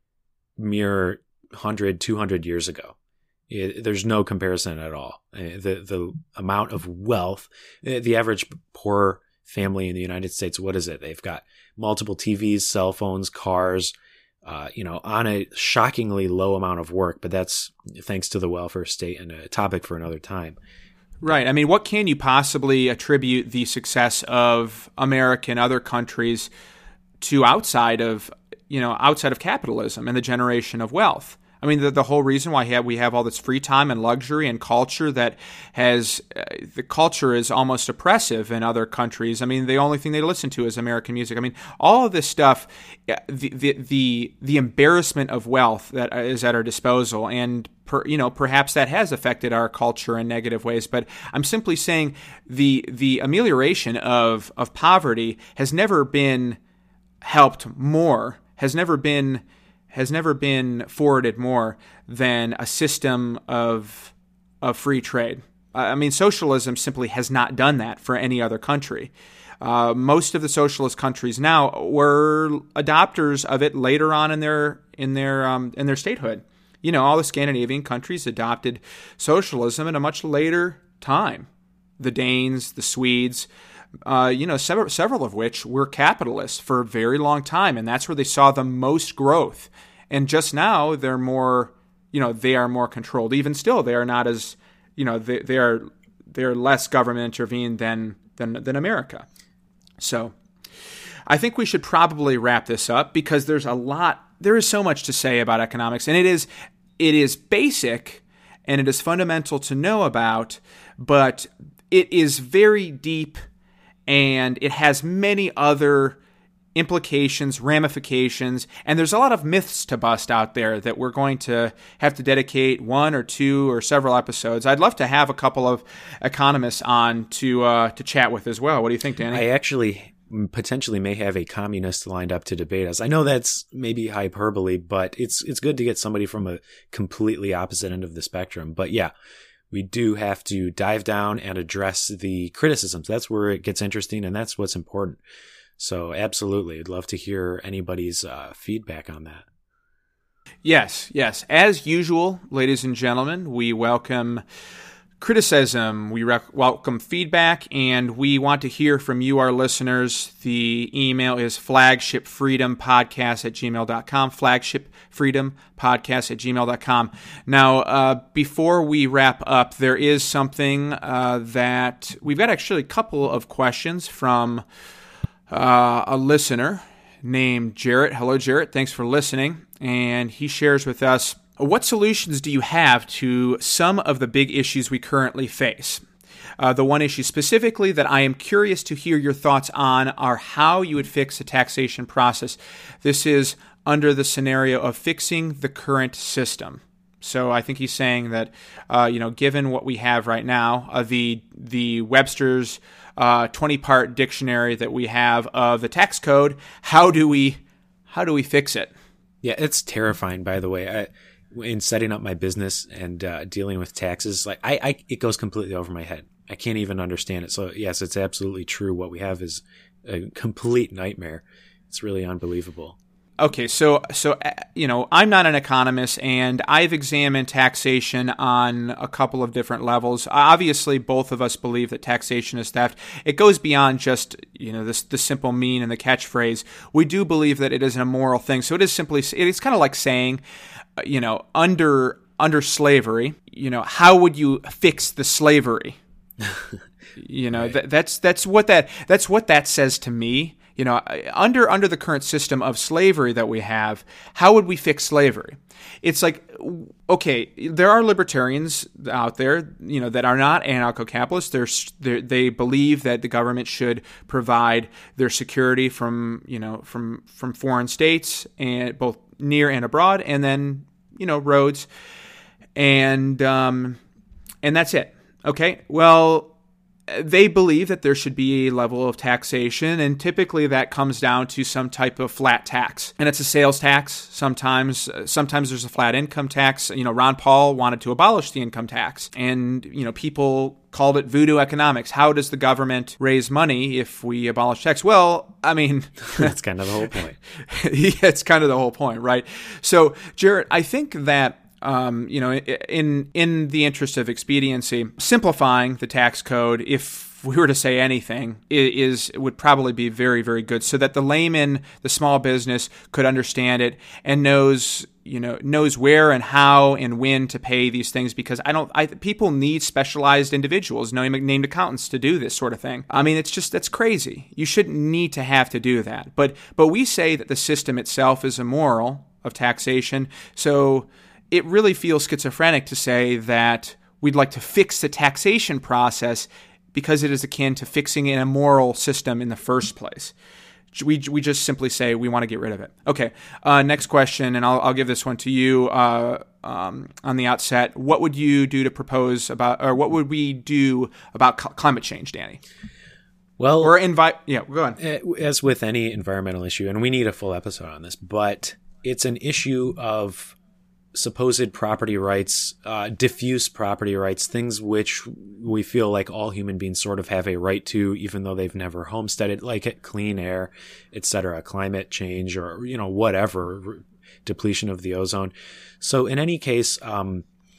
mere one hundred, two hundred years ago. It, there's no comparison at all. The, the amount of wealth, the average poor family in the United States, what is it? They've got multiple T Vs, cell phones, cars, uh, you know, on a shockingly low amount of work, but that's thanks to the welfare state and a topic for another time. Right. I mean, what can you possibly attribute the success of America and other countries to outside of, you know, outside of capitalism and the generation of wealth? I mean, the, the whole reason why we have, we have all this free time and luxury and culture that has, uh, the culture is almost oppressive in other countries. I mean, the only thing they listen to is American music. I mean, all of this stuff, the the the, the embarrassment of wealth that is at our disposal, and per, you know, perhaps that has affected our culture in negative ways. But I'm simply saying the the amelioration of of poverty has never been helped more, has never been. has never been forwarded more than a system of of free trade. I mean, socialism simply has not done that for any other country. Uh, most of the socialist countries now were adopters of it later on in their in their um, in their statehood. You know, all the Scandinavian countries adopted socialism at a much later time. The Danes, the Swedes, uh, you know, several, several of which were capitalists for a very long time, and that's where they saw the most growth. And just now, they're more, you know, they are more controlled. Even still, they are not as, you know, they, they are they're less government intervened than than than America. So, I think we should probably wrap this up because there's a lot, there is so much to say about economics, and it is it is basic and it is fundamental to know about, but it is very deep and it has many other implications, ramifications, and there's a lot of myths to bust out there that we're going to have to dedicate one or two or several episodes. I'd love to have a couple of economists on to uh, to chat with as well. What do you think, Danny? I actually potentially may have a communist lined up to debate us. I know that's maybe hyperbole, but it's it's good to get somebody from a completely opposite end of the spectrum. But yeah, we do have to dive down and address the criticisms. That's where it gets interesting, and that's what's important. So absolutely, I'd love to hear anybody's uh, feedback on that. Yes, yes. As usual, ladies and gentlemen, we welcome criticism, we rec- welcome feedback, and we want to hear from you, our listeners. The email is flagshipfreedompodcast at gmail dot com, flagshipfreedompodcast at gmail dot com. Now, uh, before we wrap up, there is something uh, that we've got actually a couple of questions from Uh, a listener named Jarrett. Hello, Jarrett. Thanks for listening. And he shares with us, what solutions do you have to some of the big issues we currently face? Uh, the one issue specifically that I am curious to hear your thoughts on are how you would fix the taxation process. This is under the scenario of fixing the current system. So I think he's saying that, uh, you know, given what we have right now, uh, the the Webster's uh, twenty-part dictionary that we have of the tax code, how do we how do we fix it? Yeah, it's terrifying. By the way, I, in setting up my business and uh, dealing with taxes, like I, I, it goes completely over my head. I can't even understand it. So yes, it's absolutely true. What we have is a complete nightmare. It's really unbelievable. Okay, so so you know, I'm not an economist, and I've examined taxation on a couple of different levels. Obviously, both of us believe that taxation is theft. It goes beyond just, you know, this the simple mean and the catchphrase. We do believe that it is an immoral thing. So it is simply, it's kind of like saying, you know, under under slavery, you know, how would you fix the slavery? You know, right. th- that's that's what that that's what that says to me. You know, under under the current system of slavery that we have, how would we fix slavery? It's like, okay, there are libertarians out there, you know, that are not anarcho-capitalists. They're, they're, they believe that the government should provide their security from, you know, from from foreign states, and both near and abroad, and then, you know, roads, and um, and that's it. Okay, well, they believe that there should be a level of taxation, and typically that comes down to some type of flat tax. And it's a sales tax. Sometimes sometimes there's a flat income tax. You know, Ron Paul wanted to abolish the income tax, and, you know, people called it voodoo economics. How does the government raise money if we abolish tax? Well, I mean, that's kind of the whole point. Yeah, it's kind of the whole point, right? So, Jarrett, I think that Um, you know, in in the interest of expediency, simplifying the tax code, if we were to say anything, is would probably be very, very good, so that the layman, the small business, could understand it and knows, you know, knows where and how and when to pay these things. Because I don't, I people need specialized individuals, named named accountants, to do this sort of thing. I mean, it's just that's crazy. You shouldn't need to have to do that. But but we say that the system itself is immoral of taxation, so it really feels schizophrenic to say that we'd like to fix the taxation process because it is akin to fixing an immoral system in the first place. We we just simply say we want to get rid of it. Okay, uh, next question, and I'll, I'll give this one to you uh, um, on the outset. What would you do to propose about, or what would we do about cl- climate change, Danny? Well, or invite, yeah, go on. As with any environmental issue, and we need a full episode on this, but it's an issue of supposed property rights, uh, diffuse property rights, things which we feel like all human beings sort of have a right to, even though they've never homesteaded, like clean air, et cetera, climate change, or, you know, whatever, depletion of the ozone. So in any case, um,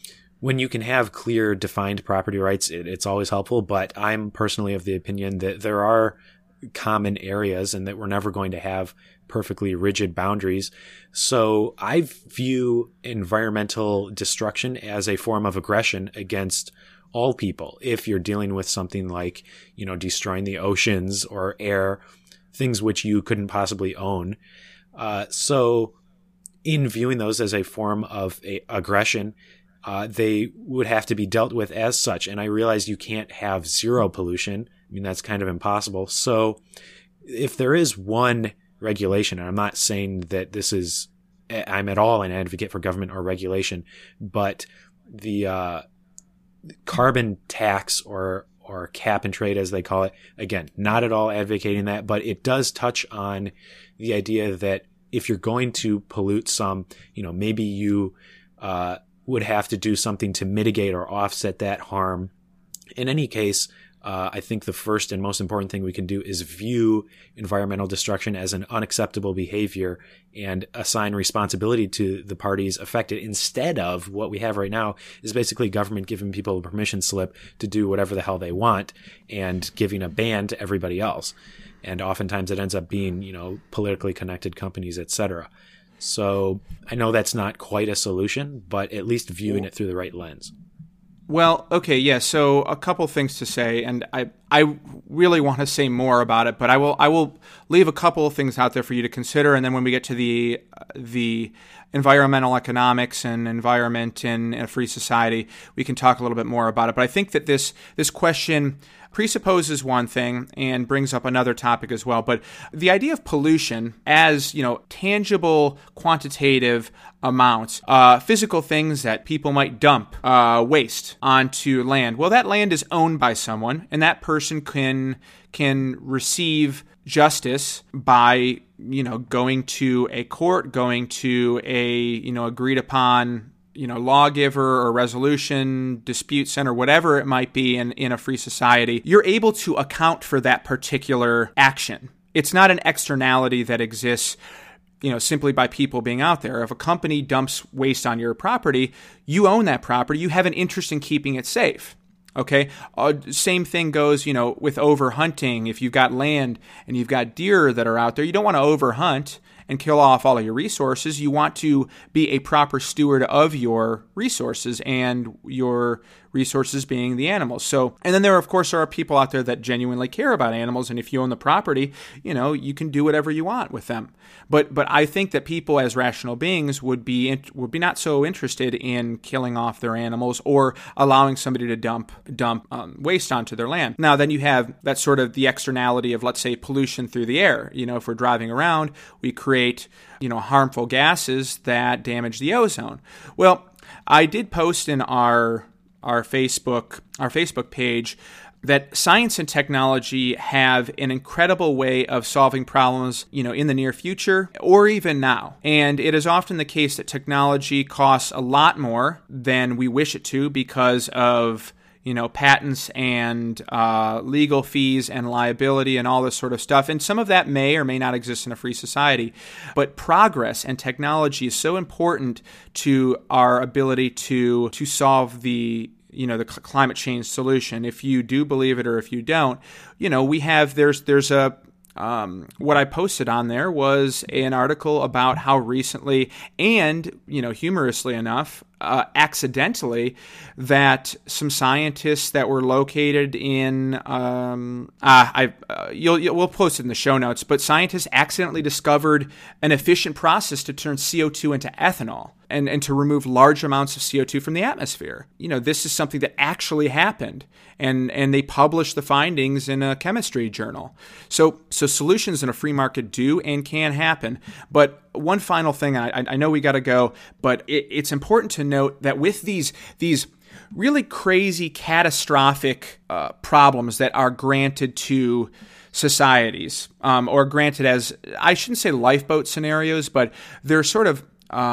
when you can have clear, defined property rights, it, it's always helpful. But I'm personally of the opinion that there are common areas and that we're never going to have perfectly rigid boundaries. So I view environmental destruction as a form of aggression against all people. If you're dealing with something like, you know, destroying the oceans or air, things which you couldn't possibly own. Uh, so in viewing those as a form of a aggression, uh, they would have to be dealt with as such. And I realize you can't have zero pollution. I mean, that's kind of impossible. So if there is one regulation, and I'm not saying that this is, I'm at all an advocate for government or regulation, but the uh, carbon tax or or cap and trade, as they call it, again, not at all advocating that, but it does touch on the idea that if you're going to pollute some, you know, maybe you uh, would have to do something to mitigate or offset that harm. In any case, Uh, I think the first and most important thing we can do is view environmental destruction as an unacceptable behavior and assign responsibility to the parties affected, instead of what we have right now is basically government giving people a permission slip to do whatever the hell they want and giving a ban to everybody else. And oftentimes it ends up being, you know, politically connected companies, et cetera. So I know that's not quite a solution, but at least viewing it through the right lens. Well, okay, yeah. So a couple things to say, and I I really want to say more about it, but I will I will leave a couple of things out there for you to consider, and then when we get to the the environmental economics and environment in a free society, we can talk a little bit more about it. But I think that this this question presupposes one thing and brings up another topic as well. But the idea of pollution as, you know, tangible, quantitative amounts, uh, physical things that people might dump uh, waste onto land. Well, that land is owned by someone, and that person can can receive justice by, you know, going to a court, going to a, you know, agreed upon, you know, lawgiver or resolution, dispute center, whatever it might be in, in a free society. You're able to account for that particular action. It's not an externality that exists, you know, simply by people being out there. If a company dumps waste on your property, you own that property. You have an interest in keeping it safe. Okay. Uh, same thing goes, you know, with overhunting. If you've got land and you've got deer that are out there, you don't want to overhunt and kill off all of your resources. You want to be a proper steward of your resources, and your resources being the animals. So, and then there, of course, are people out there that genuinely care about animals, and if you own the property, you know, you can do whatever you want with them. But, but I think that people as rational beings would be would be not so interested in killing off their animals or allowing somebody to dump dump um, waste onto their land. Now, then you have that sort of the externality of, let's say, pollution through the air. You know, if we're driving around, we create, you know, harmful gases that damage the ozone. Well, I did post in our our Facebook our Facebook page that science and technology have an incredible way of solving problems, you know, in the near future or even now. And it is often the case that technology costs a lot more than we wish it to because of, you know, patents and uh, legal fees and liability and all this sort of stuff. And some of that may or may not exist in a free society. But progress and technology is so important to our ability to to solve the, you know, the climate change solution. If you do believe it or if you don't, you know, we have, there's there's a, Um, what I posted on there was an article about how recently and, you know, humorously enough, uh, accidentally, that some scientists that were located in, um, uh, I, uh, you'll, you'll, we'll post it in the show notes, but scientists accidentally discovered an efficient process to turn C O two into ethanol and, and to remove large amounts of C O two from the atmosphere. You know, this is something that actually happened, and, and they published the findings in a chemistry journal. So, so solutions in a free market do and can happen. But one final thing, I, I know we got to go, but it, it's important to note that with these these really crazy, catastrophic uh, problems that are granted to societies, um, or granted as, I shouldn't say lifeboat scenarios, but they're sort of um,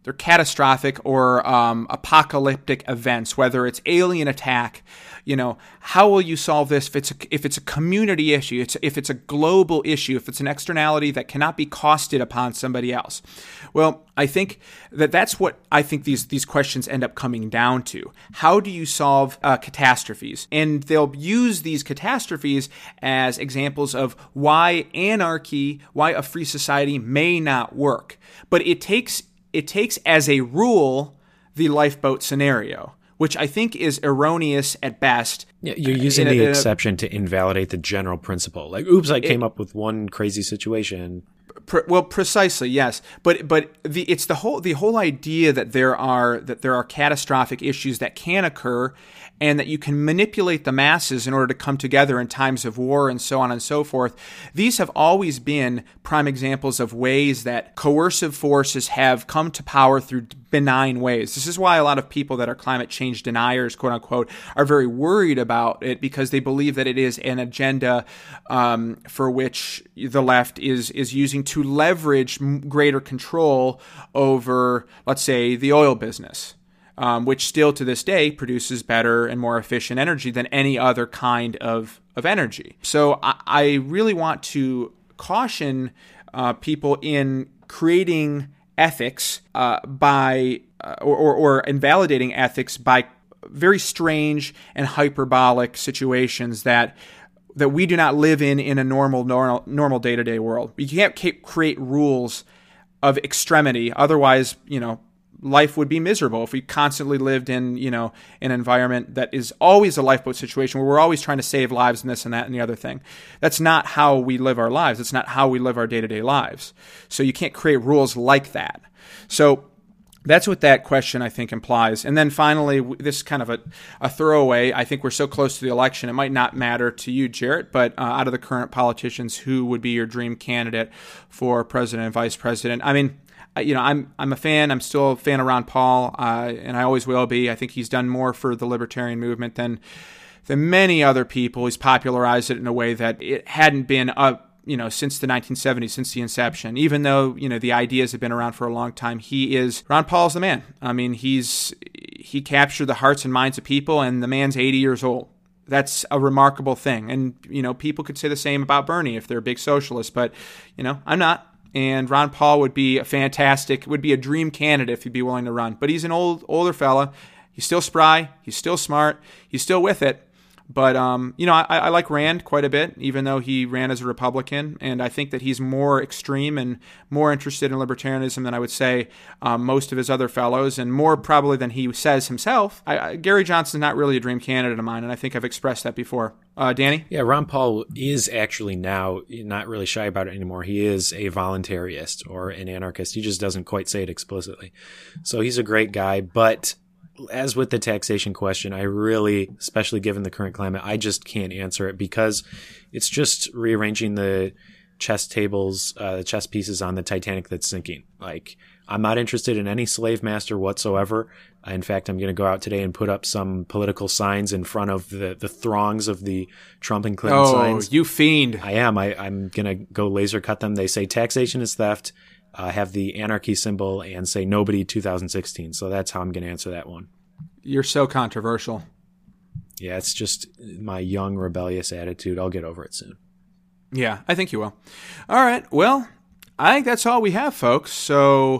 they're catastrophic or um, apocalyptic events, whether it's alien attack. You know, how will you solve this if it's a, if it's a community issue, it's, if it's a global issue, if it's an externality that cannot be costed upon somebody else? Well, I think that that's what I think these, these questions end up coming down to. How do you solve uh, catastrophes? And they'll use these catastrophes as examples of why anarchy, why a free society may not work. But it takes it takes as a rule the lifeboat scenario, which I think is erroneous at best. Yeah, you're using a, the a, exception to invalidate the general principle. Like, oops, I came it, up with one crazy situation. Pre- well, precisely, yes. But but the it's the whole the whole idea that there are that there are catastrophic issues that can occur, and that you can manipulate the masses in order to come together in times of war and so on and so forth. These have always been prime examples of ways that coercive forces have come to power through benign ways. This is why a lot of people that are climate change deniers, quote unquote, are very worried about it, because they believe that it is an agenda um, for which the left is is using to leverage greater control over, let's say, the oil business. Um, which still to this day produces better and more efficient energy than any other kind of, of energy. So I, I really want to caution uh, people in creating ethics uh, by uh, or, or, or invalidating ethics by very strange and hyperbolic situations that that we do not live in in a normal normal, normal day-to-day world. You can't create rules of extremity. Otherwise, you know, life would be miserable if we constantly lived in, you know, an environment that is always a lifeboat situation where we're always trying to save lives and this and that and the other thing. That's not how we live our lives. It's not how we live our day-to-day lives. So you can't create rules like that. So that's what that question, I think, implies. And then finally, this is kind of a, a throwaway. I think we're so close to the election, it might not matter to you, Jarrett, but uh, out of the current politicians, who would be your dream candidate for president and vice president? I mean, you know, I'm I'm a fan. I'm still a fan of Ron Paul, uh, and I always will be. I think he's done more for the libertarian movement than than many other people. He's popularized it in a way that it hadn't been up, you know, since the nineteen seventies, since the inception. Even though, you know, the ideas have been around for a long time, he is Ron Paul's the man. I mean, he's he captured the hearts and minds of people, and the man's eighty years old. That's a remarkable thing. And, you know, people could say the same about Bernie if they're a big socialist, but, you know, I'm not. And Ron Paul would be a fantastic, would be a dream candidate if he'd be willing to run. But he's an old, older fella. He's still spry. He's still smart. He's still with it. But, um, you know, I, I like Rand quite a bit, even though he ran as a Republican. And I think that he's more extreme and more interested in libertarianism than I would say um, most of his other fellows, and more probably than he says himself. I, I, Gary Johnson's not really a dream candidate of mine, and I think I've expressed that before. Uh, Danny? Yeah, Ron Paul is actually now not really shy about it anymore. He is a voluntarist or an anarchist. He just doesn't quite say it explicitly. So he's a great guy, but as with the taxation question, I really, especially given the current climate, I just can't answer it, because it's just rearranging the chess tables, uh, the chess pieces on the Titanic that's sinking. Like, I'm not interested in any slave master whatsoever. In fact, I'm going to go out today and put up some political signs in front of the, the throngs of the Trump and Clinton oh, signs. Oh, you fiend. I am. I, I'm going to go laser cut them. They say taxation is theft. Uh, have the anarchy symbol and say nobody two thousand sixteen. So that's how I'm going to answer that one. You're so controversial. Yeah, it's just my young rebellious attitude. I'll get over it soon. Yeah, I think you will. All right. Well, I think that's all we have, folks. So,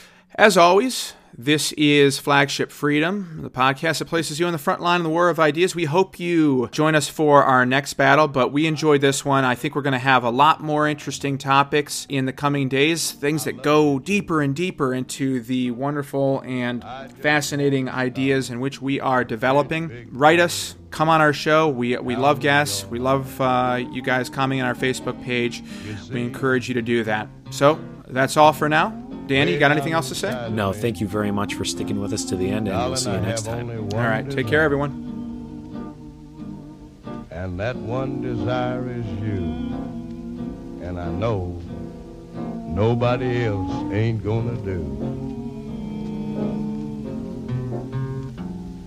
as always, this is Flagship Freedom, the podcast that places you on the front line of the war of ideas. We hope you join us for our next battle, but we enjoyed this one. I think we're going to have a lot more interesting topics in the coming days, things that go deeper and deeper into the wonderful and fascinating ideas in which we are developing. Write us. Come on our show. We we love guests. We love uh, you guys commenting on our Facebook page. We encourage you to do that. So that's all for now. Danny, you got anything else to say? No, thank you very much for sticking with us to the end, and we'll see you next time. All right, take care, everyone. And that one desire is you. And I know nobody else ain't gonna do.